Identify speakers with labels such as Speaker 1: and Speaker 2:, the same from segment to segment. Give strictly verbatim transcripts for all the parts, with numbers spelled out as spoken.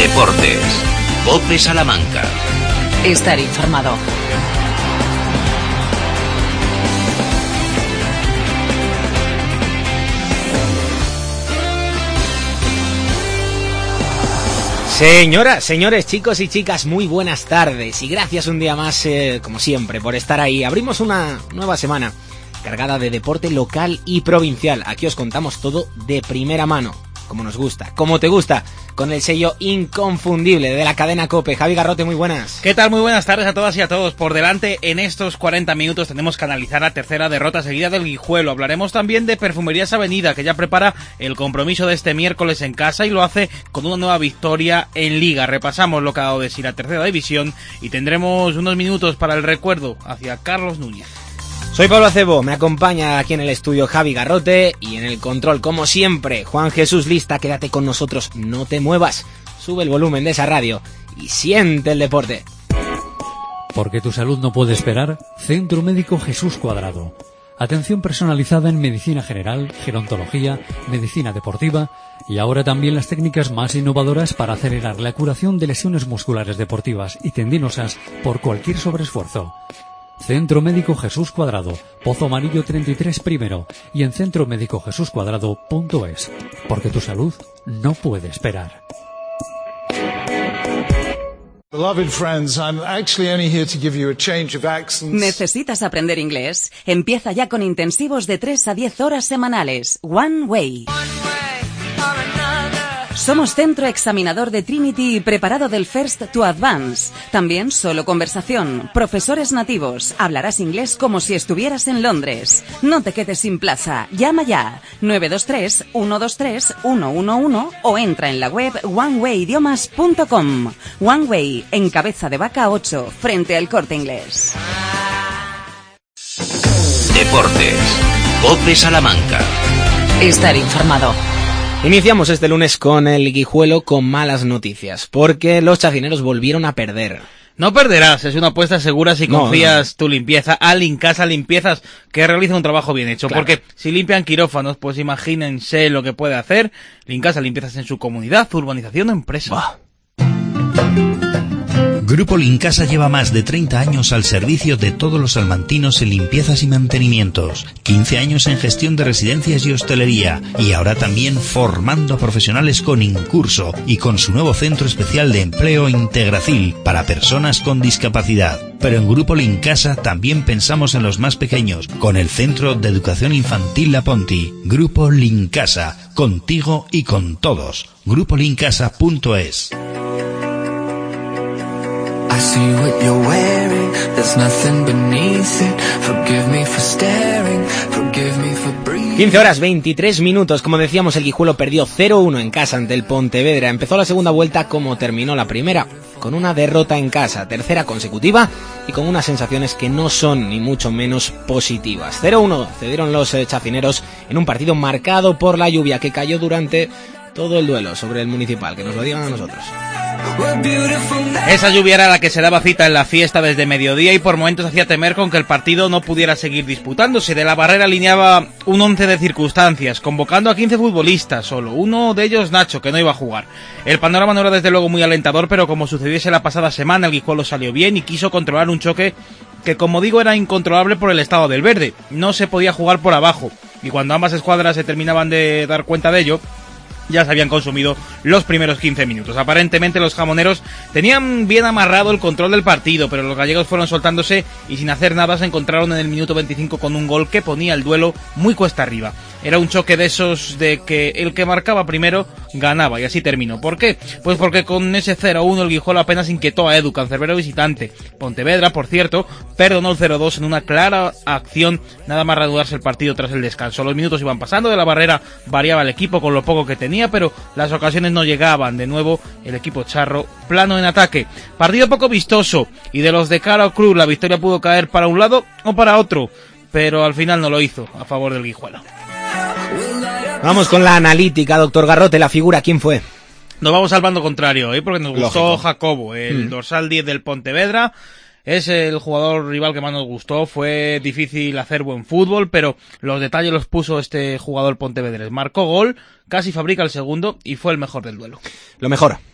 Speaker 1: Deportes. COPE Salamanca.
Speaker 2: Estar informado.
Speaker 3: Señoras, señores, chicos y chicas, muy buenas tardes y gracias un día más, eh, como siempre, por estar ahí. Abrimos una nueva semana cargada de deporte local y provincial. Aquí os contamos todo de primera mano, como nos gusta, como te gusta, con el sello inconfundible de la cadena COPE. Javi Garrote, muy buenas.
Speaker 4: ¿Qué tal? Muy buenas tardes a todas y a todos. Por delante, en estos cuarenta minutos tenemos que analizar la tercera derrota seguida del Guijuelo. Hablaremos también de Perfumerías Avenida, que ya prepara el compromiso de este miércoles en casa y lo hace con una nueva victoria en Liga. Repasamos lo que ha dado de sí la tercera división y tendremos unos minutos para el recuerdo hacia Carlos Núñez.
Speaker 3: Soy Pablo Acebo, me acompaña aquí en el estudio Javi Garrote y en el control, como siempre, Juan Jesús Lista. Quédate con nosotros, no te muevas, sube el volumen de esa radio y siente el deporte.
Speaker 5: Porque tu salud no puede esperar, Centro Médico Jesús Cuadrado. Atención personalizada en medicina general, gerontología, medicina deportiva y ahora también las técnicas más innovadoras para acelerar la curación de lesiones musculares deportivas y tendinosas por cualquier sobreesfuerzo. Centro Médico Jesús Cuadrado, Pozo Amarillo treinta y tres primero y en centro médico jesús cuadrado punto es, porque tu salud no puede esperar.
Speaker 2: ¿Necesitas aprender inglés? Empieza ya con intensivos de tres a diez horas semanales. One Way. Somos centro examinador de Trinity y preparado del First to Advance. También solo conversación, profesores nativos. Hablarás inglés como si estuvieras en Londres. No te quedes sin plaza. Llama ya nueve dos tres, uno dos tres, uno uno uno o entra en la web one way idiomas punto com. One Way, en Cabeza de Vaca ocho, frente al Corte Inglés.
Speaker 1: Deportes. COPE Salamanca.
Speaker 2: Estar informado.
Speaker 3: Iniciamos este lunes con el Guijuelo con malas noticias, porque los chacineros volvieron a perder.
Speaker 4: No perderás, es una apuesta segura si
Speaker 3: no,
Speaker 4: confías
Speaker 3: no.
Speaker 4: tu limpieza a Lincasa Limpiezas, que realiza un trabajo bien hecho.
Speaker 3: Claro.
Speaker 4: Porque si limpian quirófanos, pues imagínense lo que puede hacer Lincasa Limpiezas en su comunidad, urbanización o empresa.
Speaker 3: Bah.
Speaker 6: Grupo Lincasa lleva más de treinta años al servicio de todos los salmantinos en limpiezas y mantenimientos, quince años en gestión de residencias y hostelería, y ahora también formando a profesionales con Incurso y con su nuevo centro especial de empleo Integracil para personas con discapacidad. Pero en Grupo Lincasa también pensamos en los más pequeños, con el Centro de Educación Infantil La Ponti. Grupo Lincasa, contigo y con todos. grupo lincasa punto es.
Speaker 7: I see what you're wearing, there's nothing beneath it. Forgive me for staring, forgive me for breathing.
Speaker 3: quince horas veintitrés minutos, como decíamos, el Guijuelo perdió cero uno en casa ante el Pontevedra. Empezó la segunda vuelta como terminó la primera, con una derrota en casa, tercera consecutiva y con unas sensaciones que no son ni mucho menos positivas. cero uno cedieron los eh, chacineros en un partido marcado por la lluvia que cayó durante todo el duelo sobre el Municipal, que nos lo digan a nosotros.
Speaker 4: Esa lluvia era la que se daba cita en la fiesta desde mediodía y por momentos hacía temer con que el partido no pudiera seguir disputándose. De la Barrera alineaba un once de circunstancias, convocando a quince futbolistas, solo uno de ellos Nacho, que no iba a jugar. El panorama no era desde luego muy alentador, pero como sucediese la pasada semana, el Guijuelo salió bien y quiso controlar un choque que, como digo, era incontrolable por el estado del verde. No se podía jugar por abajo, y cuando ambas escuadras se terminaban de dar cuenta de ello, ya se habían consumido los primeros quince minutos. Aparentemente los jamoneros tenían bien amarrado el control del partido, pero los gallegos fueron soltándose y sin hacer nada se encontraron en el minuto veinticinco con un gol que ponía el duelo muy cuesta arriba. Era un choque de esos de que el que marcaba primero ganaba, y así terminó. ¿Por qué? Pues porque con ese cero uno el Guijuelo apenas inquietó a Edu, cancerbero visitante. Pontevedra, por cierto, perdonó el cero dos en una clara acción nada más reanudarse el partido tras el descanso. Los minutos iban pasando, de la Barrera variaba el equipo con lo poco que tenía, pero las ocasiones no llegaban. De nuevo el equipo charro plano en ataque. Partido poco vistoso, y de los de cara o cruz la victoria pudo caer para un lado o para otro, pero al final no lo hizo a favor del Guijuelo.
Speaker 3: Vamos con la analítica, doctor Garrote. La figura, ¿quién fue?
Speaker 4: Nos vamos al bando contrario, ¿eh? Porque nos gustó
Speaker 3: Lógico.
Speaker 4: Jacobo, el mm. dorsal diez del Pontevedra. Es el jugador rival que más nos gustó. Fue difícil hacer buen fútbol, pero los detalles los puso este jugador pontevedrés. Marcó gol, casi fabrica el segundo y fue el mejor del duelo.
Speaker 3: Lo mejor.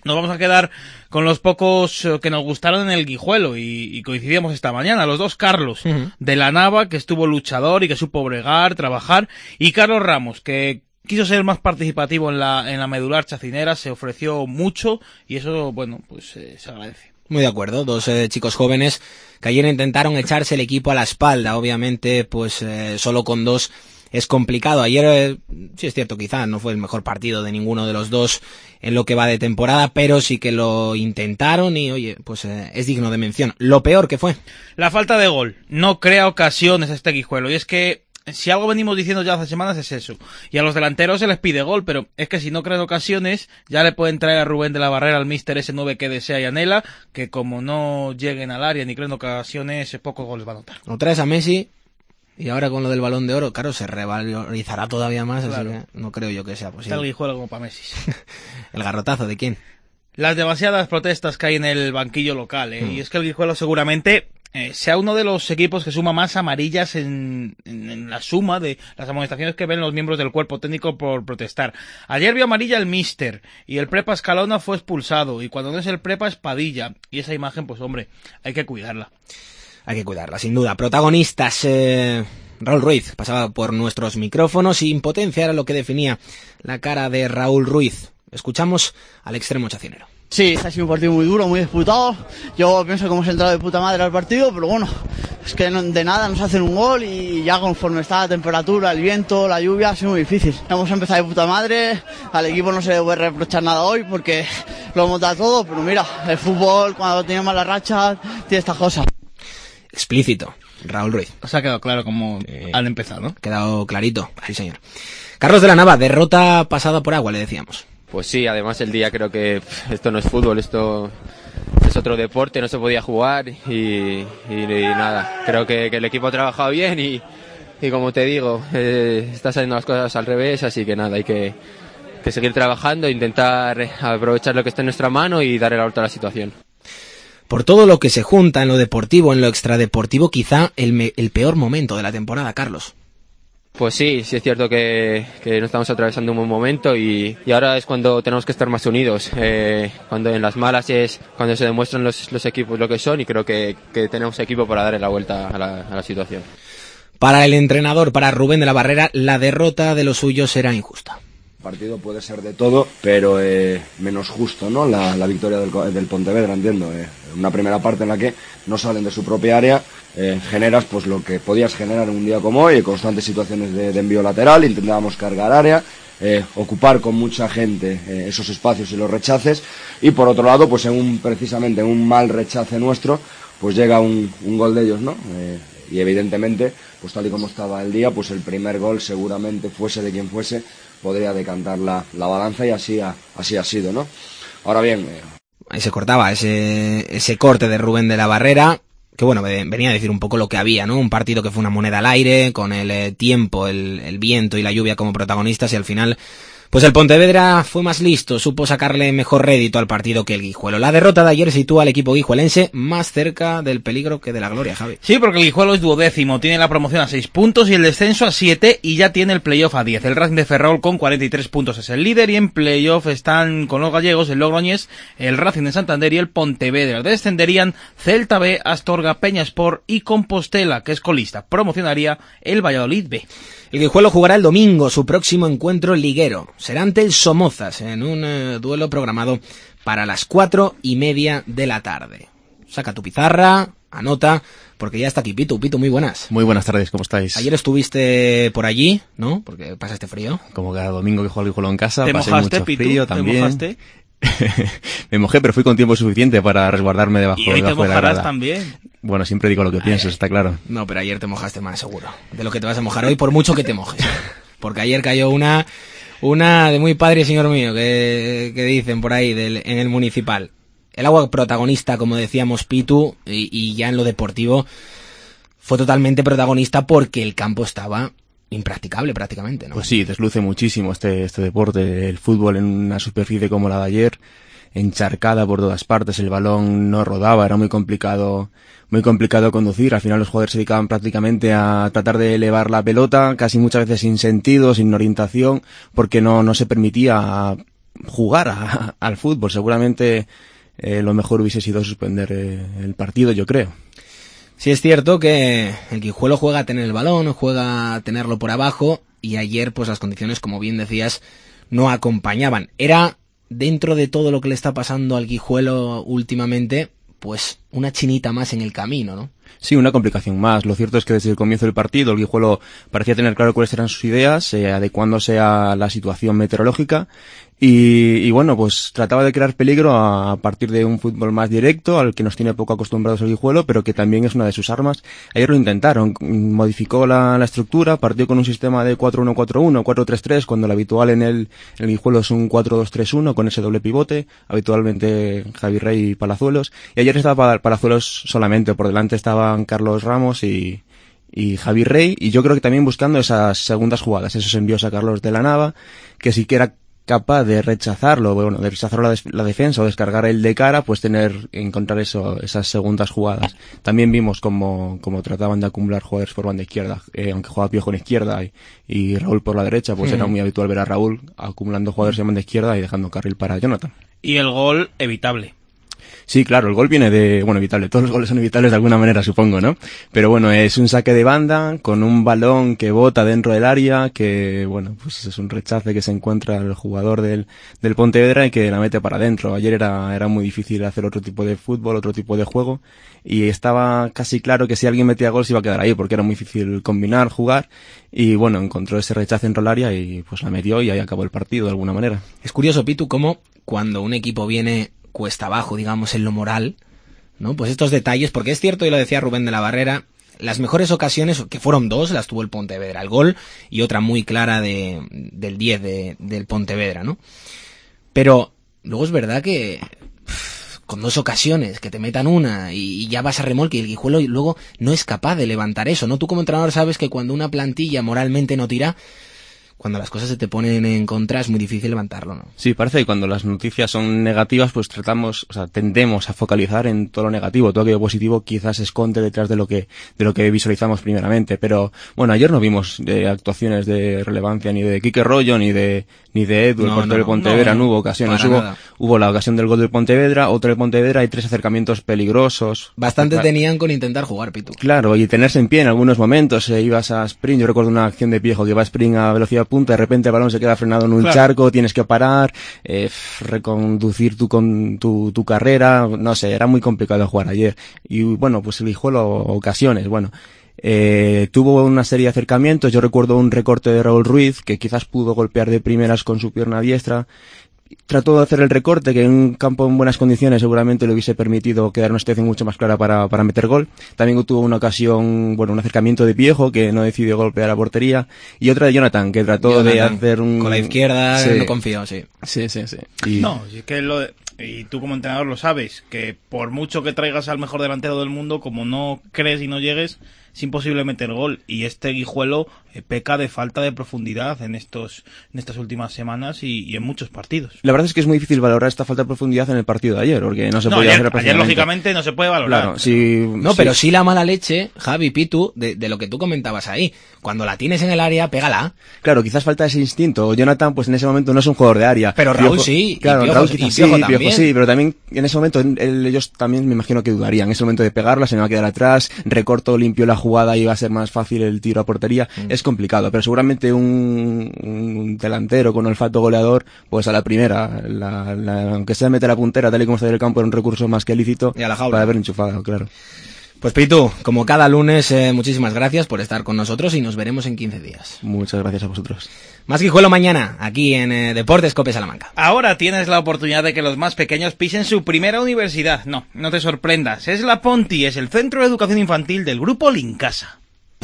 Speaker 4: Nos vamos a quedar con los pocos que nos gustaron en el Guijuelo y, y coincidíamos esta mañana. Los dos Carlos, uh-huh. de la Nava, que estuvo luchador y que supo bregar, trabajar, y Carlos Ramos, que quiso ser más participativo en la, en la medular chacinera, se ofreció mucho y eso, bueno, pues eh, se agradece.
Speaker 3: Muy de acuerdo, dos eh, chicos jóvenes que ayer intentaron echarse el equipo a la espalda. Obviamente, pues eh, solo con dos es complicado. Ayer, eh, sí es cierto, quizá no fue el mejor partido de ninguno de los dos en lo que va de temporada, pero sí que lo intentaron y, oye, pues eh, es digno de mención. Lo peor que fue
Speaker 4: la falta de gol. No crea ocasiones este Guijuelo, y es que si algo venimos diciendo ya hace semanas es eso. Y a los delanteros se les pide gol, pero es que si no crean ocasiones, ya le pueden traer a Rubén de la Barrera al míster ese nueve que desea y anhela, que como no lleguen al área ni creen ocasiones, pocos goles va a notar.
Speaker 3: O traes a Messi, y ahora con lo del Balón de Oro, claro, se revalorizará todavía más, claro. Así que no creo yo que sea posible.
Speaker 4: Está el Guijuelo como para Messi.
Speaker 3: ¿El garrotazo de quién?
Speaker 4: Las demasiadas protestas que hay en el banquillo local, ¿eh? Mm. Y es que el Guijuelo seguramente Eh, sea uno de los equipos que suma más amarillas en, en, en la suma de las amonestaciones que ven los miembros del cuerpo técnico por protestar. Ayer vio amarilla el míster y el Prepa Escalona fue expulsado, y cuando no es el Prepa es Padilla, y esa imagen, pues hombre, hay que cuidarla.
Speaker 3: Hay que cuidarla, sin duda. Protagonistas, eh, Raúl Ruiz pasaba por nuestros micrófonos y impotencia era lo que definía la cara de Raúl Ruiz. Escuchamos al extremo chacinero.
Speaker 8: Sí, ha sido un partido muy duro, muy disputado. Yo pienso que hemos entrado de puta madre al partido, pero bueno, es que de nada nos hacen un gol y ya conforme está la temperatura, el viento, la lluvia, ha sido muy difícil. Hemos empezado de puta madre, al equipo no se le puede reprochar nada hoy porque lo hemos dado todo, pero mira, el fútbol cuando tiene mala racha tiene estas cosas.
Speaker 3: Explícito, Raúl Ruiz.
Speaker 4: Os ha quedado claro cómo eh, han empezado, ¿no?
Speaker 3: Ha quedado clarito, sí señor. Carlos de la Nava, derrota pasada por agua, le decíamos.
Speaker 9: Pues sí, además el día creo que pff, esto no es fútbol, esto es otro deporte, no se podía jugar y, y, y nada, creo que, que el equipo ha trabajado bien y, y como te digo, eh, está saliendo las cosas al revés, así que nada, hay que, que seguir trabajando, intentar aprovechar lo que está en nuestra mano y darle la vuelta a la situación.
Speaker 3: Por todo lo que se junta en lo deportivo, en lo extradeportivo, quizá el, me, el peor momento de la temporada, Carlos.
Speaker 9: Pues sí, sí es cierto que, que no estamos atravesando un buen momento y, y ahora es cuando tenemos que estar más unidos. Eh, cuando en las malas es cuando se demuestran los, los equipos lo que son y creo que, que tenemos equipo para darle la vuelta a la, a la situación.
Speaker 3: Para el entrenador, para Rubén de la Barrera, la derrota de los suyos será injusta.
Speaker 10: El partido puede ser de todo, pero eh, menos justo, ¿no? La, la victoria del, del Pontevedra, entiendo. Eh, una primera parte en la que no salen de su propia área, eh, generas pues lo que podías generar en un día como hoy, constantes situaciones de, de envío lateral, intentábamos cargar área, eh, ocupar con mucha gente eh, esos espacios y los rechaces, y por otro lado, pues en un, precisamente en un mal rechace nuestro, pues llega un, un gol de ellos, ¿no? Eh, y evidentemente, pues tal y como estaba el día, pues el primer gol seguramente fuese de quien fuese, podría decantar la, la balanza y así ha, así ha sido, ¿no? Ahora bien... Eh...
Speaker 3: Ahí se cortaba ese, ese corte de Rubén de la Barrera, que bueno, venía a decir un poco lo que había, ¿no? Un partido que fue una moneda al aire, con el eh, tiempo, el, el viento y la lluvia como protagonistas, y al final... Pues el Pontevedra fue más listo, supo sacarle mejor rédito al partido que el Guijuelo. La derrota de ayer sitúa al equipo guijuelense más cerca del peligro que de la gloria, Javi.
Speaker 4: Sí, porque el Guijuelo es duodécimo, tiene la promoción a seis puntos y el descenso a siete y ya tiene el playoff a diez. El Racing de Ferrol con cuarenta y tres puntos es el líder y en playoff están con los gallegos el Logroñés, el Racing de Santander y el Pontevedra. Descenderían Celta B, Astorga, Peñasport y Compostela, que es colista. Promocionaría el Valladolid B.
Speaker 3: El Guijuelo jugará el domingo su próximo encuentro liguero. Será ante el Somozas en un eh, duelo programado para las cuatro y media de la tarde. Saca tu pizarra, anota, porque ya está aquí Pitu. Pitu, muy buenas.
Speaker 11: Muy buenas tardes, ¿cómo estáis?
Speaker 3: Ayer estuviste por allí, ¿no? Porque pasaste frío.
Speaker 11: Como cada domingo que juego el Guijuelo en casa,
Speaker 4: ¿Te
Speaker 11: pasé
Speaker 4: mojaste,
Speaker 11: mucho
Speaker 4: Pitu?
Speaker 11: frío también.
Speaker 4: ¿Te mojaste?
Speaker 11: Me mojé, pero fui con tiempo suficiente para resguardarme debajo,
Speaker 4: y hoy
Speaker 11: debajo
Speaker 4: te
Speaker 11: de la grada.
Speaker 4: También.
Speaker 11: Bueno, siempre digo lo que pienso, está claro.
Speaker 3: No, pero ayer te mojaste más, seguro. De lo que te vas a mojar hoy, por mucho que te mojes. Porque ayer cayó una una de muy padre, señor mío, que, que dicen por ahí del, en el municipal. El agua protagonista, como decíamos, Pitu, y, y ya en lo deportivo, fue totalmente protagonista porque el campo estaba impracticable prácticamente, ¿no?
Speaker 11: Pues sí, desluce muchísimo este, este deporte, el fútbol en una superficie como la de ayer, encharcada por todas partes, el balón no rodaba, era muy complicado, muy complicado conducir, al final los jugadores se dedicaban prácticamente a tratar de elevar la pelota, casi muchas veces sin sentido, sin orientación, porque no, no se permitía jugar a, al fútbol. Seguramente eh, lo mejor hubiese sido suspender eh, el partido, yo creo.
Speaker 3: Sí, es cierto que el Guijuelo juega a tener el balón, juega a tenerlo por abajo, y ayer pues las condiciones, como bien decías, no acompañaban. Era, dentro de todo lo que le está pasando al Guijuelo últimamente, pues una chinita más en el camino, ¿no?
Speaker 11: Sí, una complicación más. Lo cierto es que desde el comienzo del partido el Guijuelo parecía tener claro cuáles eran sus ideas, eh, adecuándose a la situación meteorológica y, y bueno, pues trataba de crear peligro a, a partir de un fútbol más directo, al que nos tiene poco acostumbrados el Guijuelo, pero que también es una de sus armas. Ayer lo intentaron, modificó la, la estructura, partió con un sistema de cuatro uno cuatro uno, cuatro tres tres, cuando lo habitual en el, en el Guijuelo es un cuatro dos tres uno, con ese doble pivote, habitualmente Javi Rey y Palazuelos, y ayer estaba Palazuelos solamente, por delante estaban Carlos Ramos y, y Javi Rey, y yo creo que también buscando esas segundas jugadas, esos envíos a Carlos de la Nava, que sí que era capaz de rechazarlo, bueno, de rechazar la, des- la defensa o descargar el de cara, pues tener, encontrar eso, esas segundas jugadas. También vimos como, como trataban de acumular jugadores por banda izquierda, eh, aunque jugaba Piojo en izquierda y, y Raúl por la derecha, pues mm. era muy habitual ver a Raúl acumulando jugadores en banda izquierda y dejando carril para Jonathan.
Speaker 4: Y el gol evitable.
Speaker 11: Sí, claro, el gol viene de, bueno, evitable, todos los goles son evitables de alguna manera, supongo, ¿no? Pero bueno, es un saque de banda con un balón que bota dentro del área, que, bueno, pues es un rechace que se encuentra el jugador del, del Pontevedra y que la mete para adentro. Ayer era, era muy difícil hacer otro tipo de fútbol, otro tipo de juego, y estaba casi claro que si alguien metía gol se iba a quedar ahí, porque era muy difícil combinar, jugar, y bueno, encontró ese rechace dentro del área y pues la metió y ahí acabó el partido de alguna manera.
Speaker 3: Es curioso, Pitu, cómo cuando un equipo viene cuesta abajo, digamos, en lo moral, ¿no? Pues estos detalles, porque es cierto, y lo decía Rubén de la Barrera, las mejores ocasiones, que fueron dos, las tuvo el Pontevedra, el gol y otra muy clara de, del diez de, del Pontevedra, ¿no? Pero luego es verdad que pff, con dos ocasiones, que te metan una y, y ya vas a remolque y el Guijuelo luego no es capaz de levantar eso, ¿no? Tú como entrenador sabes que cuando una plantilla moralmente no tira, cuando las cosas se te ponen en contra es muy difícil levantarlo, ¿no?
Speaker 11: Sí, parece que cuando las noticias son negativas, pues tratamos, o sea, tendemos a focalizar en todo lo negativo. Todo aquello positivo quizás se esconde detrás de lo que, de lo que visualizamos primeramente. Pero, bueno, ayer no vimos eh, actuaciones de relevancia ni de Quique Rollo, ni de, ni de Edu, no, el portero no, del Pontevedra, no, no, no hubo ocasiones. Hubo, hubo la ocasión del gol del Pontevedra, otro del Pontevedra y tres acercamientos peligrosos.
Speaker 3: Bastante claro. Tenían con intentar jugar, Pitu.
Speaker 11: Claro, y tenerse en pie en algunos momentos. Eh, ibas a sprint, yo recuerdo una acción de Piejo que iba a sprint a velocidad punta, de repente el balón se queda frenado en un claro. charco, tienes que parar, eh, reconducir tu, con, tu, tu carrera, no sé, era muy complicado jugar ayer. Y bueno, pues el Guijuelo ocasiones, bueno. Eh, tuvo una serie de acercamientos, yo recuerdo un recorte de Raúl Ruiz, que quizás pudo golpear de primeras con su pierna diestra. Trató de hacer el recorte, que en un campo en buenas condiciones seguramente le hubiese permitido quedar una situación mucho más clara para, para meter gol. También tuvo una ocasión, bueno, un acercamiento de Piejo, que no decidió golpear a portería. Y otra de Jonathan, que trató Jonathan, de hacer un...
Speaker 3: Con la izquierda, sí. No confío, sí.
Speaker 11: Sí, sí, sí.
Speaker 4: Y... No, es que lo... Y tú como entrenador lo sabes, que por mucho que traigas al mejor delantero del mundo, como no crees y no llegues, es imposible meter gol. Y este Guijuelo eh, peca de falta de profundidad en estos en estas últimas semanas y, y en muchos partidos.
Speaker 11: La verdad es que es muy difícil valorar esta falta de profundidad en el partido de ayer, porque no se
Speaker 4: no,
Speaker 11: podía
Speaker 4: ayer,
Speaker 11: hacer
Speaker 4: ayer lógicamente no se puede valorar.
Speaker 11: Claro, sí,
Speaker 3: no,
Speaker 11: sí.
Speaker 3: Pero sí la mala leche, Javi, Pitu, de, de lo que tú comentabas ahí. Cuando la tienes en el área, pégala.
Speaker 11: Claro, quizás falta ese instinto. Jonathan, pues en ese momento no es un jugador de área.
Speaker 3: Pero Raúl
Speaker 11: Piojo,
Speaker 3: sí,
Speaker 11: claro,
Speaker 3: y Piojo,
Speaker 11: Raúl quizás
Speaker 3: y Piojo
Speaker 11: sí,
Speaker 3: también.
Speaker 11: Piojo sí, pero también en ese momento él, ellos también me imagino que dudarían. En ese momento de pegarla, se me va a quedar atrás, recorto, limpio la jugada y va a ser más fácil el tiro a portería. Mm. Es complicado, pero seguramente un, un delantero con olfato goleador, pues a la primera, la, la, aunque sea meter la puntera, tal y como está en el campo, era un recurso más que lícito para haber enchufado, claro.
Speaker 3: Pues Pitu, como cada lunes, eh, muchísimas gracias por estar con nosotros y nos veremos en quince días.
Speaker 11: Muchas gracias a vosotros.
Speaker 3: Más Guijuelo mañana, aquí en eh, Deportes Cope Salamanca.
Speaker 4: Ahora tienes la oportunidad de que los más pequeños pisen su primera universidad. No, no te sorprendas. Es la Ponti, es el Centro de Educación Infantil del Grupo Lincasa.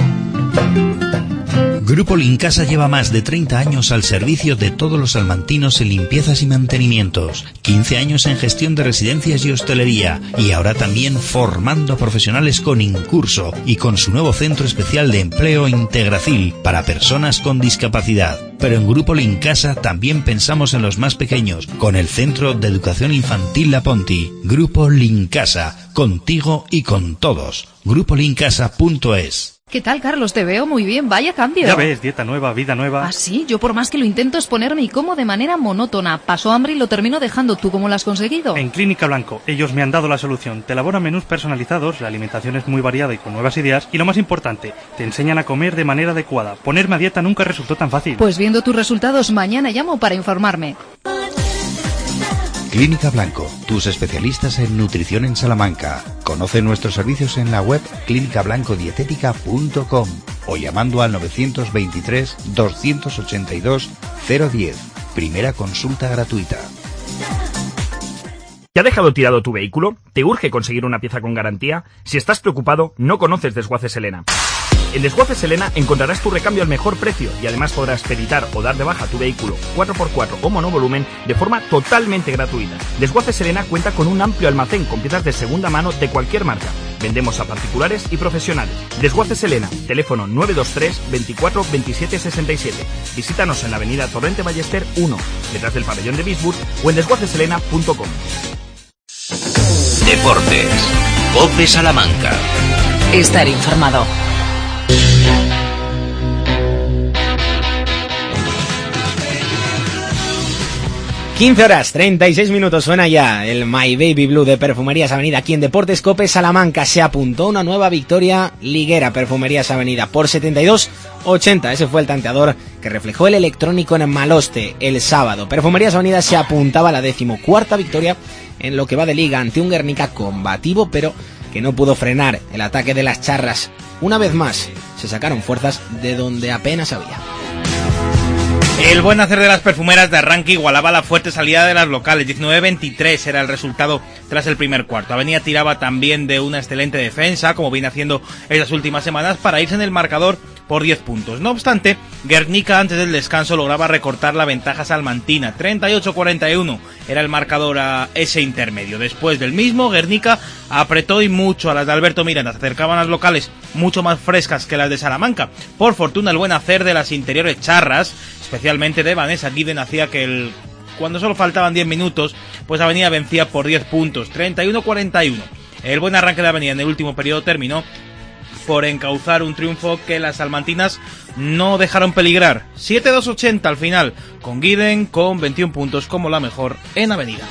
Speaker 6: Grupo Lincasa lleva más de treinta años al servicio de todos los salmantinos en limpiezas y mantenimientos, quince años en gestión de residencias y hostelería, y ahora también formando a profesionales con Incurso y con su nuevo centro especial de empleo Integracil para personas con discapacidad. Pero en Grupo Lincasa también pensamos en los más pequeños, con el Centro de Educación Infantil La Ponti. Grupo Lincasa, contigo y con todos. grupo lincasa punto es.
Speaker 12: ¿Qué tal, Carlos? Te veo muy bien, vaya cambio.
Speaker 13: Ya ves, dieta nueva, vida nueva.
Speaker 12: Ah, sí, yo por más que lo intento es ponerme y como de manera monótona. Paso hambre y lo termino dejando. ¿Tú cómo lo has conseguido?
Speaker 13: En Clínica Blanco, ellos me han dado la solución. Te elaboran menús personalizados, la alimentación es muy variada y con nuevas ideas. Y lo más importante, te enseñan a comer de manera adecuada. Ponerme a dieta nunca resultó tan fácil.
Speaker 12: Pues viendo tus resultados, mañana llamo para informarme.
Speaker 6: Clínica Blanco, tus especialistas en nutrición en Salamanca. Conoce nuestros servicios en la web clínica blanco dietética punto com o llamando al novecientos veintitrés, doscientos ochenta y dos, cero diez. Primera consulta gratuita.
Speaker 14: ¿Te ha dejado tirado tu vehículo? ¿Te urge conseguir una pieza con garantía? Si estás preocupado, no conoces Desguaces Elena. En Desguaces Elena encontrarás tu recambio al mejor precio y además podrás peritar o dar de baja tu vehículo cuatro por cuatro o monovolumen de forma totalmente gratuita. Desguaces Elena cuenta con un amplio almacén con piezas de segunda mano de cualquier marca. Vendemos a particulares y profesionales. Desguaces Elena, teléfono nueve dos tres, veinticuatro, veintisiete, sesenta y siete. Visítanos en la avenida Torrente Ballester uno, detrás del pabellón de Bisburg o en desguaces elena punto com.
Speaker 1: Deportes. COPE Salamanca.
Speaker 2: Estar informado.
Speaker 3: quince horas, treinta y seis minutos, suena ya el My Baby Blue de Perfumerías Avenida. Aquí en Deportes COPE Salamanca se apuntó una nueva victoria liguera. Perfumerías Avenida por setenta y dos ochenta. Ese fue el tanteador que reflejó el electrónico en Maloste el sábado. Perfumerías Avenida se apuntaba a la decimocuarta victoria en lo que va de liga ante un Guernica combativo, pero que no pudo frenar el ataque de las charras. Una vez más, se sacaron fuerzas de donde apenas había.
Speaker 4: El buen hacer de las perfumeras de arranque igualaba la fuerte salida de las locales. diecinueve veintitrés era el resultado tras el primer cuarto. Avenida tiraba también de una excelente defensa, como viene haciendo estas últimas semanas, para irse en el marcador por diez puntos. No obstante, Guernica antes del descanso lograba recortar la ventaja salmantina. treinta y ocho cuarenta y uno era el marcador a ese intermedio. Después del mismo, Guernica apretó y mucho a las de Alberto Miranda. Se acercaban las locales mucho más frescas que las de Salamanca. Por fortuna, el buen hacer de las interiores charras, especialmente de Vanessa Guiden, hacía que el cuando solo faltaban diez minutos, pues Avenida vencía por diez puntos, treinta y uno cuarenta y uno. El buen arranque de Avenida en el último periodo terminó por encauzar un triunfo que las salmantinas no dejaron peligrar. siete dos ochenta al final, con Guiden con veintiún puntos como la mejor en Avenida.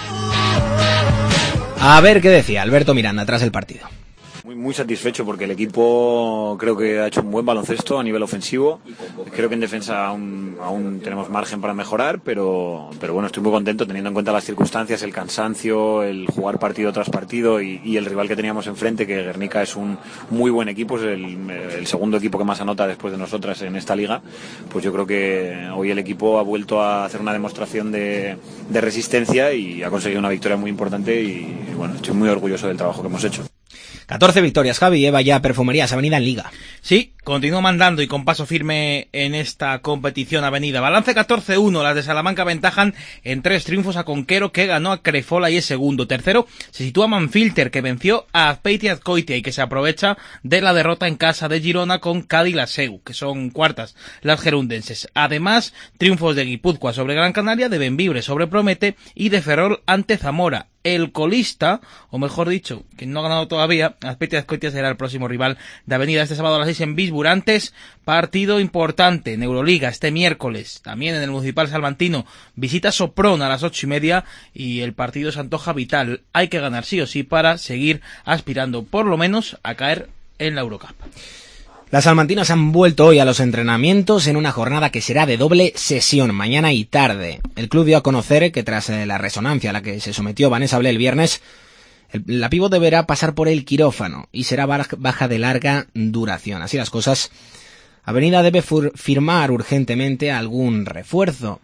Speaker 3: A ver qué decía Alberto Miranda tras el partido.
Speaker 15: Muy, muy satisfecho porque el equipo creo que ha hecho un buen baloncesto a nivel ofensivo. Creo que en defensa aún, aún tenemos margen para mejorar, pero, pero bueno, estoy muy contento teniendo en cuenta las circunstancias, el cansancio, el jugar partido tras partido y, y el rival que teníamos enfrente, que Guernica es un muy buen equipo, es el, el segundo equipo que más anota después de nosotras en esta liga. Pues yo creo que hoy el equipo ha vuelto a hacer una demostración de, de resistencia y ha conseguido una victoria muy importante y bueno, estoy muy orgulloso del trabajo que hemos hecho.
Speaker 3: catorce victorias, Javi, lleva ya Perfumerías Avenida en Liga.
Speaker 4: Sí, continúa mandando y con paso firme en esta competición Avenida. Balance catorce uno, las de Salamanca ventajan en tres triunfos a Conquero, que ganó a Crefola y es segundo. Tercero se sitúa Manfilter, que venció a Azpeitia Azcoitia y que se aprovecha de la derrota en casa de Girona con Cádiz la Seu, que son cuartas las gerundenses. Además, triunfos de Guipúzcoa sobre Gran Canaria, de Bembibre sobre Promete y de Ferrol ante Zamora. El colista, o mejor dicho, que no ha ganado todavía, Azpeitia Azcoitia será el próximo rival de Avenida este sábado a las seis en Bisburg. Antes, partido importante en Euroliga este miércoles, también en el Municipal Salmantino, visita Sopron a las ocho y media y el partido se antoja vital. Hay que ganar sí o sí para seguir aspirando por lo menos a caer en la Eurocup.
Speaker 3: Las salmantinas han vuelto hoy a los entrenamientos en una jornada que será de doble sesión, mañana y tarde. El club dio a conocer que tras la resonancia a la que se sometió Vanessa Ble el viernes, el, la pívot deberá pasar por el quirófano y será baja de larga duración. Así las cosas, Avenida debe fur, firmar urgentemente algún refuerzo.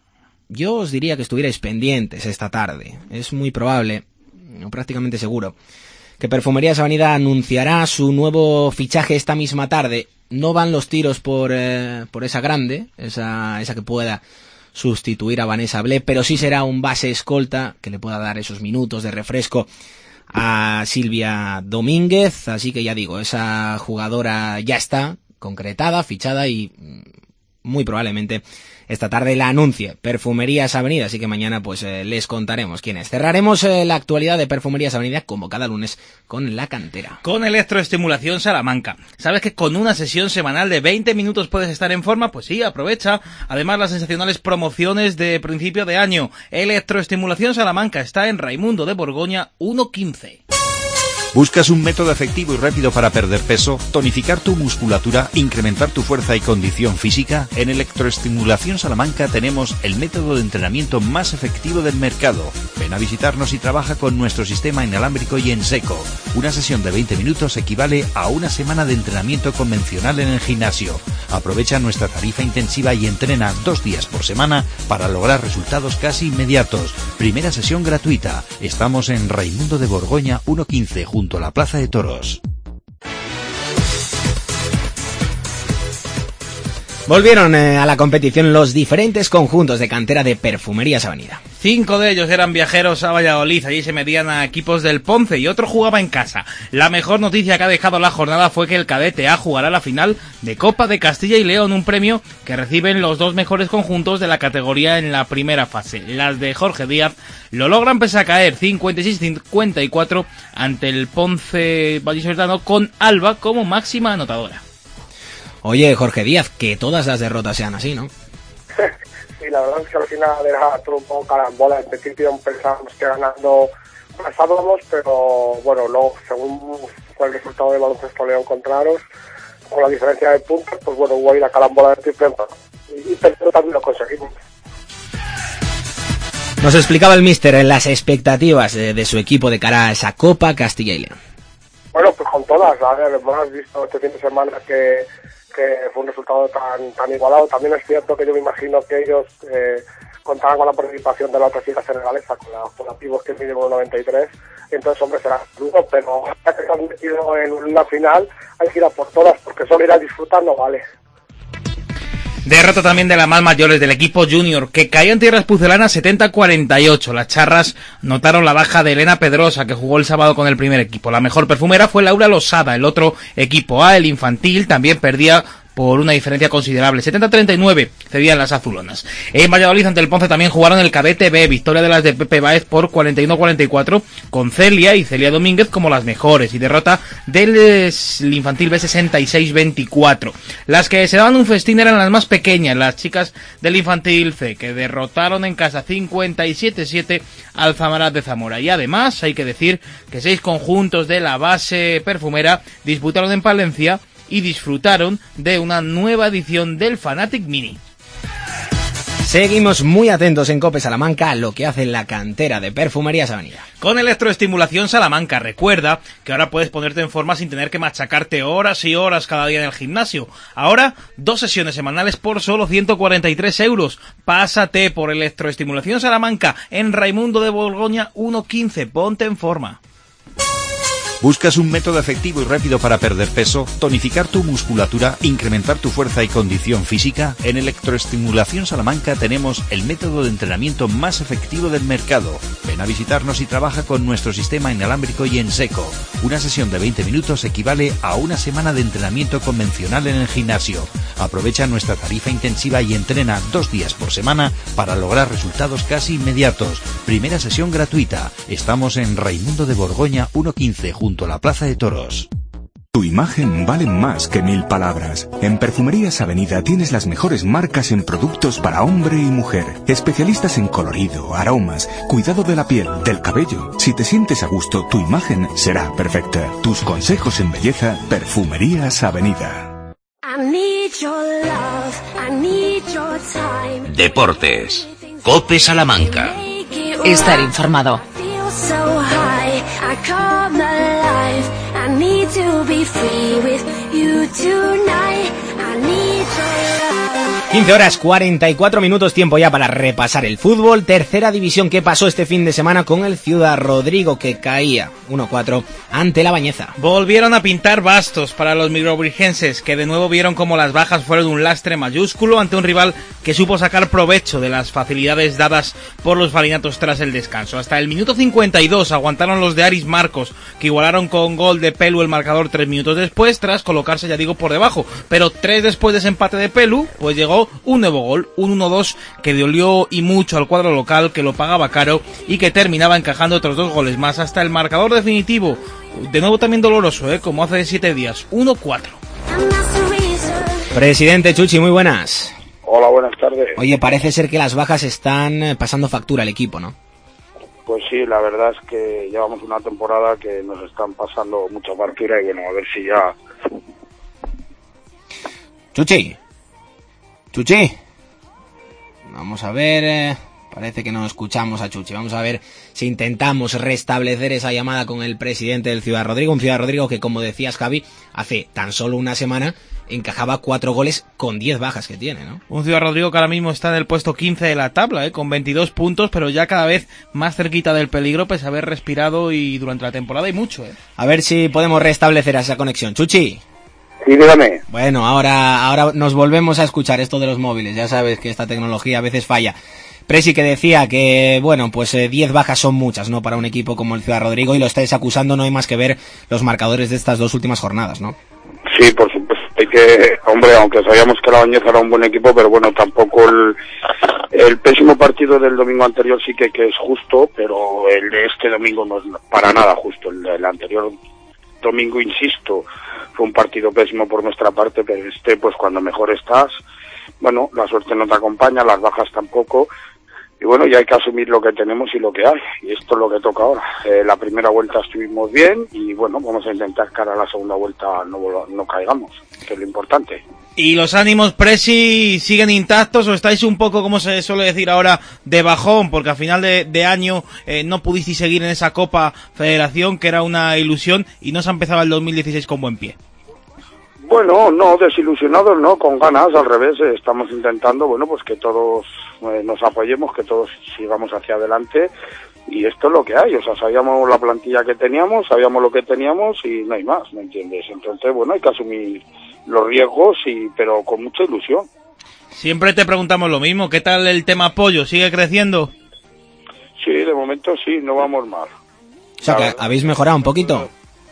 Speaker 3: Yo os diría que estuvierais pendientes esta tarde. Es muy probable, o prácticamente seguro, que Perfumerías Avenida anunciará su nuevo fichaje esta misma tarde. No van los tiros por eh, por esa grande, esa esa que pueda sustituir a Vanessa Ble, pero sí será un base escolta que le pueda dar esos minutos de refresco a Silvia Domínguez. Así que ya digo, esa jugadora ya está concretada, fichada y muy probablemente esta tarde la anuncie Perfumerías Avenida, así que mañana pues eh, les contaremos quién es. Cerraremos eh, la actualidad de Perfumerías Avenida como cada lunes con la cantera.
Speaker 4: Con Electroestimulación Salamanca. ¿Sabes que con una sesión semanal de veinte minutos puedes estar en forma? Pues sí, aprovecha. Además, las sensacionales promociones de principio de año. Electroestimulación Salamanca está en Raimundo de Borgoña uno quince.
Speaker 6: ¿Buscas un método efectivo y rápido para perder peso, tonificar tu musculatura, incrementar tu fuerza y condición física? En Electroestimulación Salamanca tenemos el método de entrenamiento más efectivo del mercado. Ven a visitarnos y trabaja con nuestro sistema inalámbrico y en seco. Una sesión de veinte minutos equivale a una semana de entrenamiento convencional en el gimnasio. Aprovecha nuestra tarifa intensiva y entrena dos días por semana para lograr resultados casi inmediatos. Primera sesión gratuita. Estamos en Raimundo de Borgoña uno quince, junto a la Plaza de Toros.
Speaker 3: Volvieron eh, a la competición los diferentes conjuntos de cantera de Perfumerías Avenida.
Speaker 4: Cinco de ellos eran viajeros a Valladolid, allí se medían a equipos del Ponce y otro jugaba en casa. La mejor noticia que ha dejado la jornada fue que el Cadete A jugará la final de Copa de Castilla y León, un premio que reciben los dos mejores conjuntos de la categoría en la primera fase. Las de Jorge Díaz lo logran pese a caer cincuenta y seis cincuenta y cuatro ante el Ponce vallisoletano con Alba como máxima anotadora.
Speaker 3: Oye, Jorge Díaz, que todas las derrotas sean así, ¿no?
Speaker 16: Sí, la verdad es que al final era todo un poco carambola. En principio pensábamos que ganando pasábamos, pero bueno, luego según fue el resultado de Baloncesto León contra Aros, con la diferencia de puntos, pues bueno, hubo ahí la carambola de triple empate. Y, y pero también lo conseguimos.
Speaker 3: Nos explicaba el míster en las expectativas de, de su equipo de cara a esa Copa Castilla y León.
Speaker 16: Bueno, pues con todas, a ver, hemos visto este fin de semana que que fue un resultado tan tan igualado. También es cierto que yo me imagino que ellos eh, contaban con la participación de la otra chica senegalesa, con la, con la pibos que mide uno noventa y tres, y entonces, hombre, será duro, pero ya que se han metido en una final, hay que ir a por todas, porque solo ir a disfrutar no vale.
Speaker 4: Derrota también de la más mayores del equipo junior, que cayó en tierras pucelanas setenta a cuarenta y ocho. Las charras notaron la baja de Elena Pedrosa, que jugó el sábado con el primer equipo. La mejor perfumera fue Laura Losada. El otro equipo A, el infantil, también perdía por una diferencia considerable. setenta a treinta y nueve cedían las azulonas. En Valladolid ante el Ponce también jugaron el Cadete B, victoria de las de Pepe Báez por cuarenta y uno a cuarenta y cuatro, con Celia y Celia Domínguez como las mejores, y derrota del infantil B sesenta y seis veinticuatro. Las que se daban un festín eran las más pequeñas, las chicas del infantil C, que derrotaron en casa cincuenta y siete a siete al Zamarat de Zamora. Y además hay que decir que seis conjuntos de la base perfumera disputaron en Palencia y disfrutaron de una nueva edición del Fanatic Mini.
Speaker 3: Seguimos muy atentos en COPE Salamanca a lo que hace la cantera de Perfumerías Avenida.
Speaker 4: Con Electroestimulación Salamanca, recuerda que ahora puedes ponerte en forma sin tener que machacarte horas y horas cada día en el gimnasio. Ahora, dos sesiones semanales por solo ciento cuarenta y tres euros. Pásate por Electroestimulación Salamanca en Raimundo de Borgoña uno quince. Ponte en forma.
Speaker 6: ¿Buscas un método efectivo y rápido para perder peso, tonificar tu musculatura, incrementar tu fuerza y condición física? En Electroestimulación Salamanca tenemos el método de entrenamiento más efectivo del mercado. Ven a visitarnos y trabaja con nuestro sistema inalámbrico y en seco. Una sesión de veinte minutos equivale a una semana de entrenamiento convencional en el gimnasio. Aprovecha nuestra tarifa intensiva y entrena dos días por semana para lograr resultados casi inmediatos. Primera sesión gratuita. Estamos en Raimundo de Borgoña uno quince, junto a la Plaza de Toros.
Speaker 17: Tu imagen vale más que mil palabras. En Perfumerías Avenida tienes las mejores marcas en productos para hombre y mujer. Especialistas en colorido, aromas, cuidado de la piel, del cabello. Si te sientes a gusto, tu imagen será perfecta. Tus consejos en belleza, Perfumerías Avenida.
Speaker 1: Deportes. COPE Salamanca.
Speaker 2: Estar informado.
Speaker 3: quince horas cuarenta y cuatro minutos, tiempo ya para repasar el fútbol. Tercera división que pasó este fin de semana con el Ciudad Rodrigo, que caía uno cuatro ante la Bañeza.
Speaker 4: Volvieron a pintar bastos para los microbrigenses, que de nuevo vieron como las bajas fueron un lastre mayúsculo ante un rival que supo sacar provecho de las facilidades dadas por los falinatos tras el descanso. Hasta el minuto cincuenta y dos aguantaron los de Aris Marcos, que igualaron con gol de Pelu el marcador tres minutos después, tras colocarse, ya digo, por debajo. Pero tres después de ese empate de Pelu, pues llegó marcando un nuevo gol, un uno dos que dolió y mucho al cuadro local, que lo pagaba caro y que terminaba encajando otros dos goles más hasta el marcador definitivo, de nuevo también doloroso, ¿eh? Como hace siete días, uno cuatro.
Speaker 3: Presidente Chuchi, muy buenas.
Speaker 18: Hola, buenas tardes.
Speaker 3: Oye, parece ser que las bajas están pasando factura al equipo, ¿no?
Speaker 18: Pues sí, la verdad es que llevamos una temporada que nos están pasando mucha factura y bueno, a ver si ya...
Speaker 3: Chuchi. Chuchi. Vamos a ver... Eh, parece que no escuchamos a Chuchi. Vamos a ver si intentamos restablecer esa llamada con el presidente del Ciudad Rodrigo. Un Ciudad Rodrigo que, como decías, Javi, hace tan solo una semana encajaba cuatro goles con diez bajas que tiene, ¿no?
Speaker 4: Un Ciudad Rodrigo que ahora mismo está en el puesto quince de la tabla, ¿eh? Con veintidós puntos, pero ya cada vez más cerquita del peligro, pese a haber respirado y durante la temporada y mucho, ¿eh?
Speaker 3: A ver si podemos restablecer esa conexión. Chuchi.
Speaker 18: Sí, dígame.
Speaker 3: Bueno, ahora, ahora nos volvemos a escuchar esto de los móviles. Ya sabes que esta tecnología a veces falla. Presi, que decía que, bueno, pues diez eh, bajas son muchas, ¿no? Para un equipo como el Ciudad Rodrigo, y lo estáis acusando, no hay más que ver los marcadores de estas dos últimas jornadas, ¿no?
Speaker 18: Sí, por supuesto. Hay que, hombre, aunque sabíamos que la Bañez era un buen equipo, pero bueno, tampoco el, el pésimo partido del domingo anterior sí que, que es justo, pero el de este domingo no es para nada justo. El, el anterior domingo, insisto, fue un partido pésimo por nuestra parte, pero este, pues cuando mejor estás, bueno, la suerte no te acompaña, las bajas tampoco. Y bueno, ya hay que asumir lo que tenemos y lo que hay, y esto es lo que toca ahora. Eh, la primera vuelta estuvimos bien y bueno, vamos a intentar que ahora la segunda vuelta no, no caigamos, que es lo importante.
Speaker 4: ¿Y los ánimos, Presi, siguen intactos o estáis un poco, como se suele decir ahora, de bajón? Porque a final de, de año eh, no pudisteis seguir en esa Copa Federación, que era una ilusión, y no se ha empezado el dos mil dieciséis con buen pie.
Speaker 18: Bueno, no, desilusionados, no, con ganas, al revés, eh, estamos intentando, bueno, pues que todos eh, nos apoyemos, que todos sigamos hacia adelante, y esto es lo que hay, o sea, sabíamos la plantilla que teníamos, sabíamos lo que teníamos y no hay más, ¿me entiendes? Entonces, bueno, hay que asumir los riesgos, y pero con mucha ilusión.
Speaker 4: Siempre te preguntamos lo mismo, ¿qué tal el tema apoyo? ¿Sigue creciendo?
Speaker 18: Sí, de momento sí, no vamos mal.
Speaker 3: O sea, que habéis mejorado un poquito.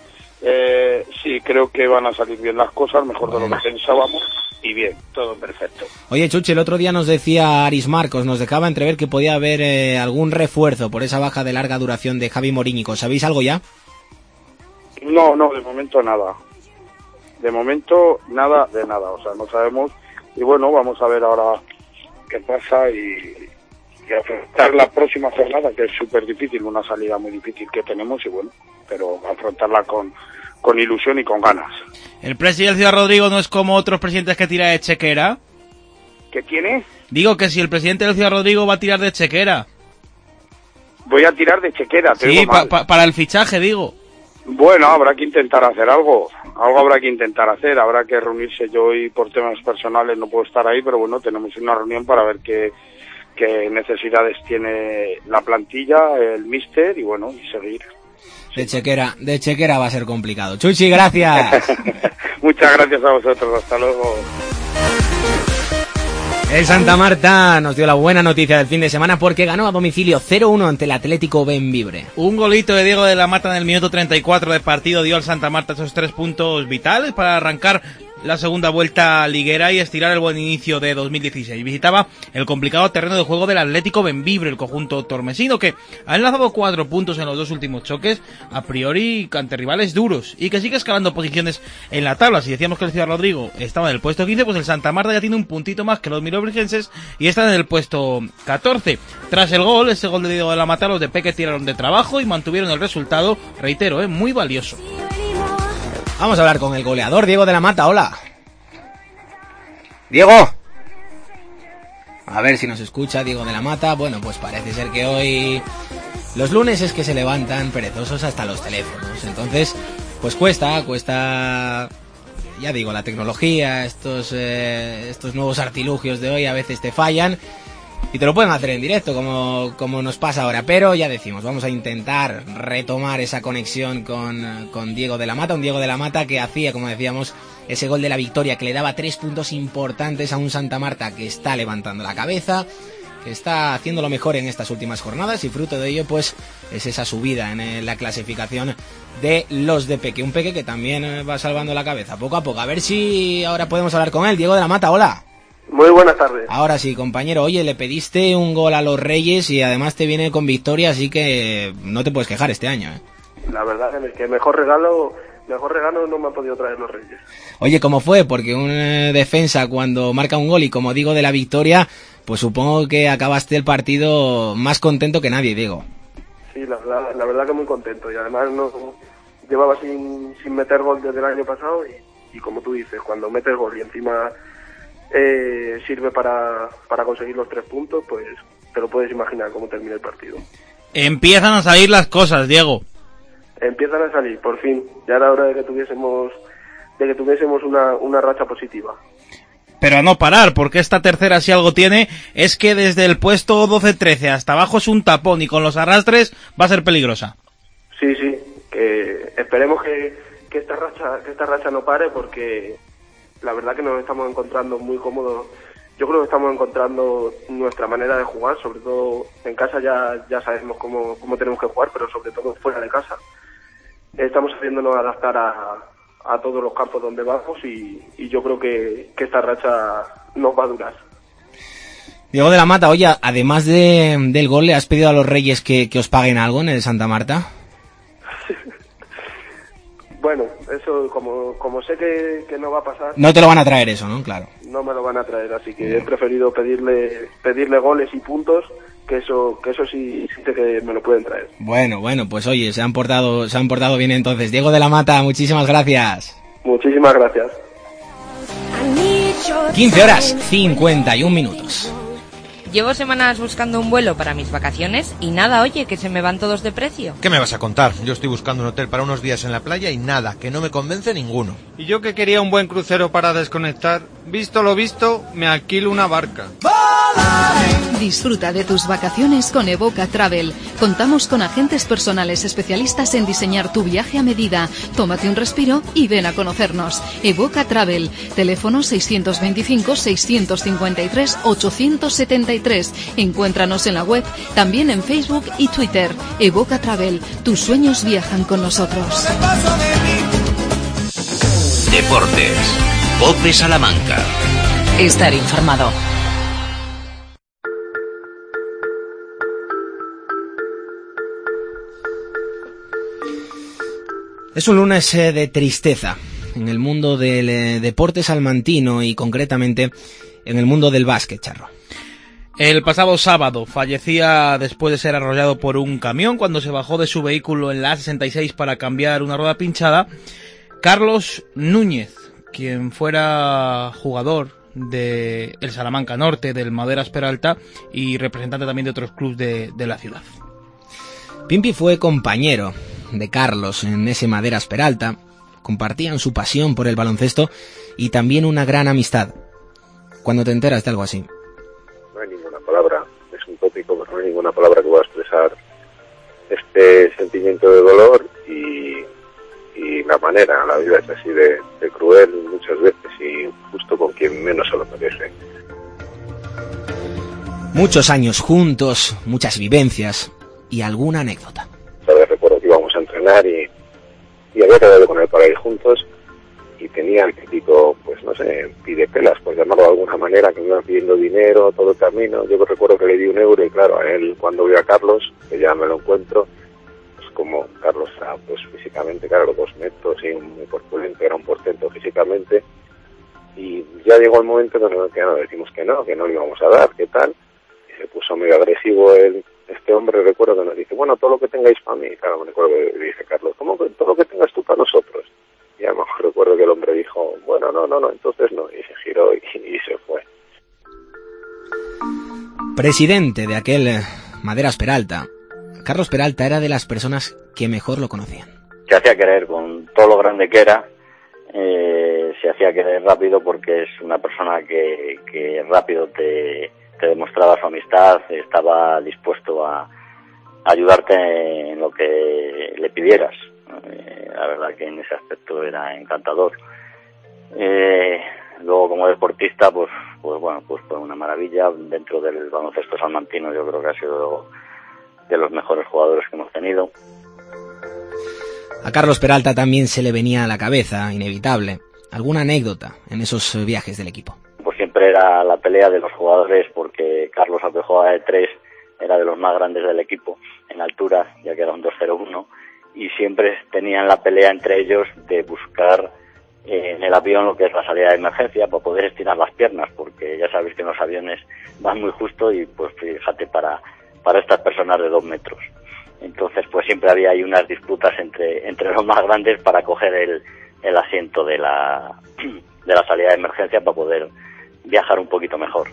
Speaker 18: Eh, sí, creo que van a salir bien las cosas, mejor bueno. de lo que pensábamos, y bien, todo perfecto.
Speaker 3: Oye, Chuchi, el otro día nos decía Aris Marcos, nos dejaba entrever que podía haber eh, algún refuerzo por esa baja de larga duración de Javi Morínico. ¿Sabéis algo ya?
Speaker 18: No, no, de momento nada. De momento nada de nada, o sea, no sabemos, y bueno, vamos a ver ahora qué pasa y, y afrontar la próxima jornada, que es súper difícil, una salida muy difícil que tenemos, y bueno, pero afrontarla con, con ilusión y con ganas.
Speaker 4: ¿El presidente del Ciudad Rodrigo no es como otros presidentes que tira de chequera?
Speaker 18: ¿Qué tiene?
Speaker 4: Digo que si el presidente del Ciudad Rodrigo va a tirar de chequera.
Speaker 18: Voy a tirar de chequera, te
Speaker 4: Sí,
Speaker 18: digo
Speaker 4: pa, pa, para el fichaje, digo.
Speaker 18: Bueno, habrá que intentar hacer algo, algo habrá que intentar hacer, habrá que reunirse. Yo hoy por temas personales no puedo estar ahí, pero bueno, tenemos una reunión para ver qué, qué necesidades tiene la plantilla, el míster, y bueno, y seguir.
Speaker 3: De chequera, de chequera va a ser complicado. Chuchi, gracias.
Speaker 18: Muchas gracias a vosotros, hasta luego.
Speaker 3: El Santa Marta nos dio la buena noticia del fin de semana porque ganó a domicilio cero uno ante el Atlético Bembibre.
Speaker 4: Un golito de Diego de la Mata en el minuto treinta y cuatro de partido dio al Santa Marta esos tres puntos vitales para arrancar la segunda vuelta liguera y estirar el buen inicio de dos mil dieciséis. Visitaba el complicado terreno de juego del Atlético Bembibre, el conjunto tormesino, que ha enlazado cuatro puntos en los dos últimos choques, a priori ante rivales duros, y que sigue escalando posiciones en la tabla. Si decíamos que el Ciudad Rodrigo estaba en el puesto quince, pues el Santa Marta ya tiene un puntito más que los mirobrigenses y está en el puesto catorce. Tras el gol, ese gol de Diego de la Mata, los de Peque tiraron de trabajo y mantuvieron el resultado, reitero, eh, muy valioso.
Speaker 3: Vamos a hablar con el goleador, Diego de la Mata. Hola. Diego. A ver si nos escucha Diego de la Mata. Bueno, pues parece ser que hoy... Los lunes es que se levantan perezosos hasta los teléfonos. Entonces, pues cuesta, cuesta... Ya digo, la tecnología, estos, eh, estos nuevos artilugios de hoy a veces te fallan. Y te lo pueden hacer en directo, como, como nos pasa ahora. Pero ya decimos, vamos a intentar retomar esa conexión con, con Diego de la Mata. Un Diego de la Mata que hacía, como decíamos, ese gol de la victoria que le daba tres puntos importantes a un Santa Marta que está levantando la cabeza, que está haciendo lo mejor en estas últimas jornadas, y fruto de ello pues es esa subida en la clasificación de los de Peque. Un Peque que también va salvando la cabeza poco a poco. A ver si ahora podemos hablar con él. Diego de la Mata, hola.
Speaker 19: Muy buenas tardes.
Speaker 3: Ahora sí, compañero. Oye, le pediste un gol a los Reyes y además te viene con victoria, así que no te puedes quejar este año, ¿eh?
Speaker 19: La verdad es que mejor regalo, mejor regalo no me han podido traer los Reyes.
Speaker 3: Oye, ¿cómo fue? Porque un eh, defensa cuando marca un gol y como digo de la victoria, pues supongo que acabaste el partido más contento que nadie, Diego.
Speaker 19: Sí, la, la, la verdad que muy contento y además no llevaba sin, sin meter gol desde el año pasado y, y como tú dices, cuando metes gol y encima eh, sirve para, para conseguir los tres puntos, pues te lo puedes imaginar cómo termina el partido.
Speaker 4: Empiezan a salir las cosas, Diego.
Speaker 19: Empiezan a salir, por fin. Ya era hora de que tuviésemos de que tuviésemos una, una racha positiva.
Speaker 4: Pero a no parar, porque esta tercera si algo tiene es que desde el puesto doce trece hasta abajo es un tapón y con los arrastres va a ser peligrosa.
Speaker 19: Sí, sí, que esperemos que, que esta racha que esta racha no pare porque la verdad que nos estamos encontrando muy cómodos. Yo creo que estamos encontrando nuestra manera de jugar, sobre todo en casa ya ya sabemos cómo, cómo tenemos que jugar, pero sobre todo fuera de casa. Estamos haciéndonos adaptar a, a todos los campos donde vamos y, y yo creo que, que esta racha nos va a durar.
Speaker 3: Diego de la Mata, oye, además de, del gol, ¿le has pedido a los Reyes que, que os paguen algo en el Santa Marta?
Speaker 19: Bueno, eso como como sé que, que no va a pasar...
Speaker 3: No te lo van a traer eso, ¿no? Claro.
Speaker 19: No me lo van a traer, así que he preferido pedirle pedirle goles y puntos, que eso que eso sí, sí sé que me lo pueden traer.
Speaker 3: Bueno, bueno, pues oye, se han portado se han portado bien entonces. Diego de la Mata, muchísimas gracias.
Speaker 19: Muchísimas gracias.
Speaker 3: quince horas, cincuenta y un minutos.
Speaker 20: Llevo semanas buscando un vuelo para mis vacaciones y nada, oye, que se me van todos de precio.
Speaker 21: ¿Qué me vas a contar? Yo estoy buscando un hotel para unos días en la playa y nada, que no me convence ninguno.
Speaker 22: Y yo que quería un buen crucero para desconectar, visto lo visto, me alquilo una barca.
Speaker 12: Disfruta de tus vacaciones con Evoca Travel. Contamos con agentes personales especialistas en diseñar tu viaje a medida. Tómate un respiro y ven a conocernos. Evoca Travel. Teléfono seiscientos veinticinco, seiscientos cincuenta y tres, ochocientos setenta y tres. Encuéntranos en la web, también en Facebook y Twitter. Evoca Travel. Tus sueños viajan con nosotros.
Speaker 1: Deportes. COPE Salamanca.
Speaker 2: Estar informado.
Speaker 3: Es un lunes eh, de tristeza en el mundo del eh, deporte salmantino y concretamente en el mundo del básquet, Charro.
Speaker 4: El pasado sábado fallecía después de ser arrollado por un camión cuando se bajó de su vehículo en la A sesenta y seis para cambiar una rueda pinchada Carlos Núñez, quien fuera jugador de el Salamanca Norte, del Maderas Peralta y representante también de otros clubes de, de la ciudad.
Speaker 3: Pimpi fue compañero de Carlos en ese Maderas Peralta, compartían su pasión por el baloncesto y también una gran amistad. Cuando te enteras de algo así.
Speaker 23: No hay ninguna palabra, es un tópico, pero no hay ninguna palabra que pueda expresar este sentimiento de dolor y, y la manera, la vida es así de, de cruel muchas veces y justo con quien menos se lo merece.
Speaker 3: Muchos años juntos, muchas vivencias y alguna anécdota.
Speaker 23: ¿Sabes? Recuerdo que íbamos a entrenar y, y había quedado con él para ir juntos y tenía el típico, pues no sé, pidepelas, por llamarlo de alguna manera, que me iban pidiendo dinero todo el camino. Yo recuerdo que le di un euro y claro, a él cuando vio a Carlos, que ya me lo encuentro, pues como Carlos era pues físicamente, claro, dos metros y muy corpulento, era un portento físicamente, y ya llegó el momento que nos, que nos decimos que no, que no le íbamos a dar, ¿qué tal? Y se puso medio agresivo él. Este hombre, recuerdo que nos dice, bueno, todo lo que tengáis para mí. Claro, me recuerdo que dice Carlos, ¿cómo que todo lo que tengas tú para nosotros? Y a lo mejor recuerdo que el hombre dijo, bueno, no, no, no, entonces no. Y se giró y, y se fue.
Speaker 3: Presidente de aquel eh, Maderas Peralta, Carlos Peralta era de las personas que mejor lo conocían.
Speaker 24: Se hacía querer con todo lo grande que era, eh, se hacía querer rápido porque es una persona que, que rápido te... te demostraba su amistad, estaba dispuesto a ayudarte en lo que le pidieras. Eh, la verdad que en ese aspecto era encantador. Eh, luego como deportista, pues, pues bueno, pues fue una maravilla. Dentro del baloncesto salmantino yo creo que ha sido de los mejores jugadores que hemos tenido.
Speaker 3: A Carlos Peralta también se le venía a la cabeza, inevitable, alguna anécdota en esos viajes del equipo.
Speaker 24: Pues siempre siempre era la pelea de los jugadores, porque Carlos, aunque jugaba de tres, era de los más grandes del equipo en altura, ya que era un dos cero uno, y siempre tenían la pelea entre ellos de buscar eh, en el avión lo que es la salida de emergencia para poder estirar las piernas, porque ya sabéis que en los aviones van muy justo y pues fíjate, para, para estas personas de dos metros. Entonces pues siempre había ahí unas disputas entre, entre los más grandes para coger el, el asiento de la, de la salida de emergencia para poder viajar un poquito mejor.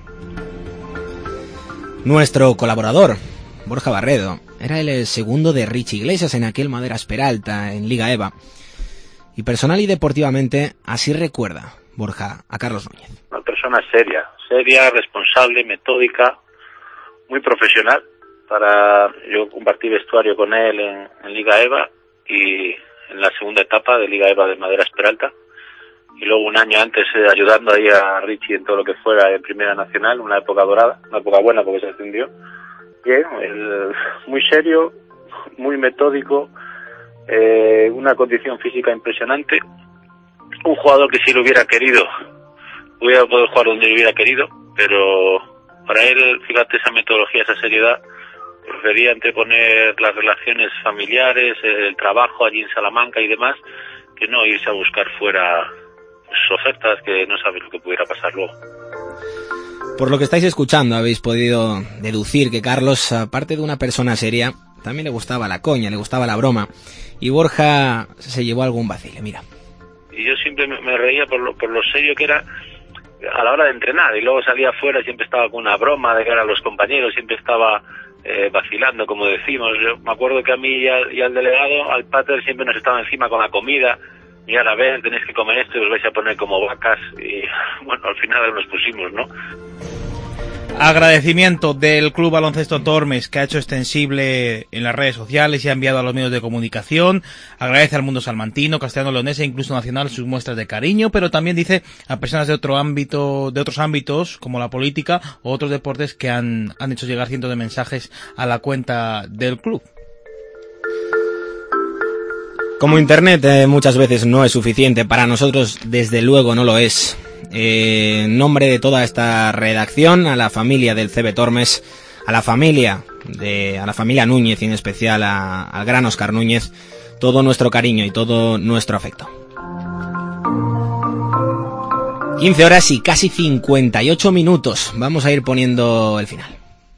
Speaker 3: Nuestro colaborador, Borja Barredo, era el segundo de Richie Iglesias en aquel Maderas Peralta en Liga EVA. Y personal y deportivamente, así recuerda Borja a Carlos Núñez.
Speaker 5: Una persona seria, seria, responsable, metódica, muy profesional. Para yo compartí vestuario con él en, en Liga EVA y en la segunda etapa de Liga EVA de Maderas Peralta. Y luego un año antes eh, ayudando ahí a Richie en todo lo que fuera en Primera Nacional, una época dorada, una época buena porque se ascendió. Bien, él, muy serio, muy metódico, eh, una condición física impresionante, un jugador que si lo hubiera querido, hubiera podido jugar donde lo hubiera querido, pero para él, fíjate, esa metodología, esa seriedad, prefería anteponer las relaciones familiares, el trabajo allí en Salamanca y demás, que no irse a buscar fuera pues, ofertas que no sabe lo que pudiera pasar luego.
Speaker 3: Por lo que estáis escuchando, habéis podido deducir que Carlos, aparte de una persona seria, también le gustaba la coña, le gustaba la broma. Y Borja se llevó algún vacile, mira.
Speaker 5: Y yo siempre me, me reía por lo, por lo serio que era a la hora de entrenar. Y luego salía afuera, siempre estaba con una broma de cara a los compañeros, siempre estaba eh, vacilando, como decimos. Yo me acuerdo que a mí y al, y al delegado, al pater, siempre nos estaba encima con la comida. Y ahora ven, tenéis que comer esto y os vais a poner como vacas. Y bueno, al final nos pusimos, ¿no?
Speaker 4: Agradecimiento del Club Baloncesto Tormes, que ha hecho extensible en las redes sociales y ha enviado a los medios de comunicación. Agradece al mundo salmantino, castellano-leonés e incluso nacional sus muestras de cariño, pero también dice a personas de otro ámbito, de otros ámbitos como la política o otros deportes que han, han hecho llegar cientos de mensajes a la cuenta del club.
Speaker 3: Como internet eh, muchas veces no es suficiente, para nosotros desde luego no lo es. Eh, en nombre de toda esta redacción, a la familia del C B Tormes, a la familia de, a la familia Núñez y en especial a, al gran Óscar Núñez, todo nuestro cariño y todo nuestro afecto. quince horas y casi cincuenta y ocho minutos. Vamos a ir poniendo el final.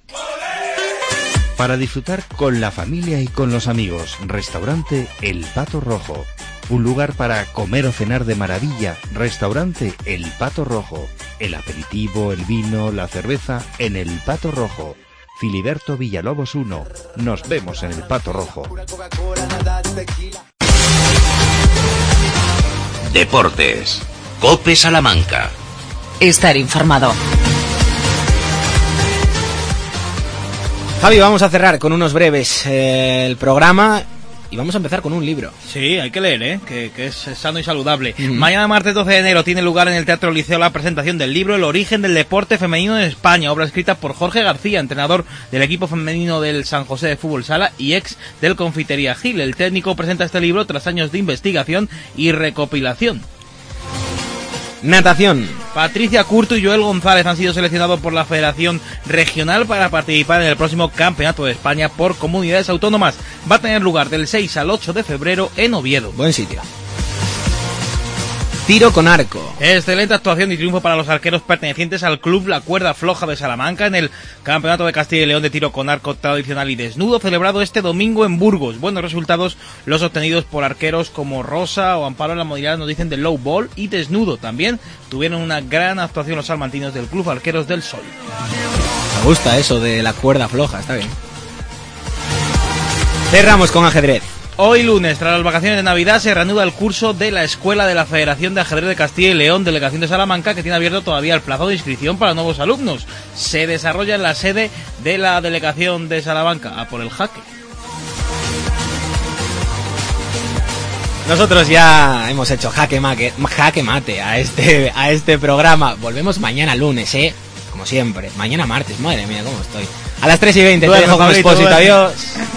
Speaker 6: Para disfrutar con la familia y con los amigos, restaurante El Pato Rojo. Un lugar para comer o cenar de maravilla, restaurante El Pato Rojo. El aperitivo, el vino, la cerveza en El Pato Rojo. Filiberto Villalobos uno. Nos vemos en El Pato Rojo.
Speaker 1: Deportes. COPE Salamanca.
Speaker 2: Estar informado.
Speaker 3: Javi, vamos a cerrar con unos breves eh, el programa y vamos a empezar con un libro.
Speaker 4: Sí, hay que leer, ¿eh? que, que es sano y saludable. Mm. Mañana, martes doce de enero, tiene lugar en el Teatro Liceo la presentación del libro El origen del deporte femenino en España, obra escrita por Jorge García, entrenador del equipo femenino del San José de Fútbol Sala y ex del Confitería Gil. El técnico presenta este libro tras años de investigación y recopilación.
Speaker 3: Natación.
Speaker 4: Patricia Curto y Joel González han sido seleccionados por la Federación Regional para participar en el próximo Campeonato de España por comunidades autónomas. Va a tener lugar del seis al ocho de febrero en Oviedo.
Speaker 3: Buen sitio. Tiro con arco.
Speaker 4: Excelente actuación y triunfo para los arqueros pertenecientes al Club La Cuerda Floja de Salamanca en el Campeonato de Castilla y León de tiro con arco tradicional y desnudo celebrado este domingo en Burgos. Buenos resultados los obtenidos por arqueros como Rosa o Amparo en la modalidad, nos dicen, de low ball y desnudo. También tuvieron una gran actuación los salmantinos del Club Arqueros del Sol.
Speaker 3: Me gusta eso de la cuerda floja, está bien. Cerramos con ajedrez.
Speaker 4: Hoy lunes, tras las vacaciones de Navidad, se reanuda el curso de la Escuela de la Federación de Ajedrez de Castilla y León, Delegación de Salamanca, que tiene abierto todavía el plazo de inscripción para nuevos alumnos. Se desarrolla en la sede de la Delegación de Salamanca, a por el jaque.
Speaker 3: Nosotros ya hemos hecho jaque mate, jaque mate a este, a este programa. Volvemos mañana lunes, ¿eh? Como siempre. Mañana martes, madre mía, cómo estoy. A las tres y veinte, te dejo con Expósito. Adiós.